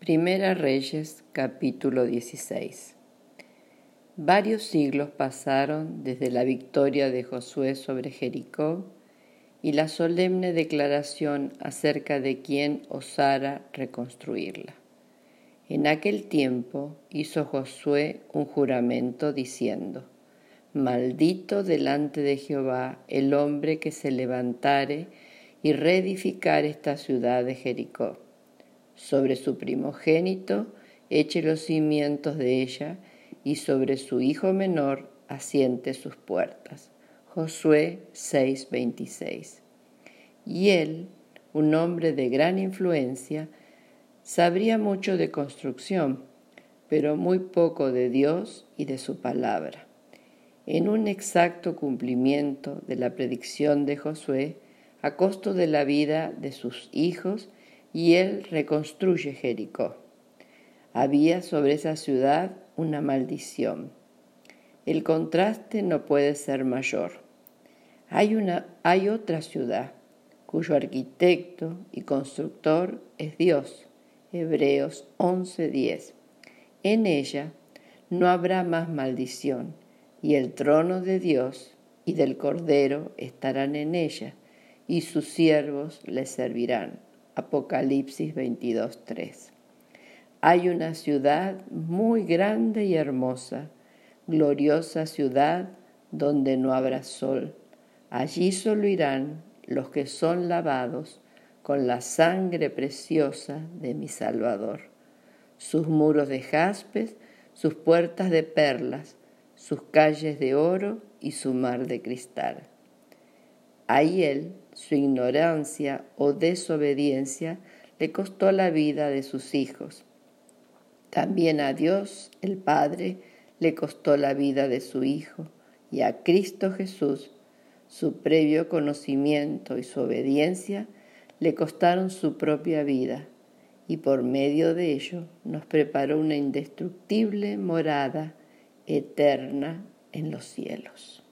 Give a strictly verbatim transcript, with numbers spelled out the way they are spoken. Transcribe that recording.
Primera Reyes, capítulo dieciséis. Varios siglos pasaron desde la victoria de Josué sobre Jericó y la solemne declaración acerca de quién osara reconstruirla. En aquel tiempo hizo Josué un juramento diciendo: Maldito delante de Jehová el hombre que se levantare y reedificare esta ciudad de Jericó. Sobre su primogénito eche los cimientos de ella, y sobre su hijo menor asiente sus puertas. Josué seis veintiséis. Y él, un hombre de gran influencia, sabría mucho de construcción, pero muy poco de Dios y de su palabra. En un exacto cumplimiento de la predicción de Josué, a costo de la vida de sus hijos, y él reconstruye Jericó. Había sobre esa ciudad una maldición. El contraste no puede ser mayor. Hay, una, hay otra ciudad, cuyo arquitecto y constructor es Dios. Hebreos once diez. En ella no habrá más maldición, y el trono de Dios y del Cordero estarán en ella, y sus siervos le servirán. Apocalipsis veintidós tres. Hay una ciudad muy grande y hermosa, gloriosa ciudad donde no habrá sol. Allí solo irán los que son lavados con la sangre preciosa de mi Salvador. Sus muros de jaspes, sus puertas de perlas, sus calles de oro y su mar de cristal. Ahí él, su ignorancia o desobediencia, le costó la vida de sus hijos. También a Dios, el Padre, le costó la vida de su Hijo, y a Cristo Jesús, su previo conocimiento y su obediencia, le costaron su propia vida, y por medio de ello nos preparó una indestructible morada eterna en los cielos.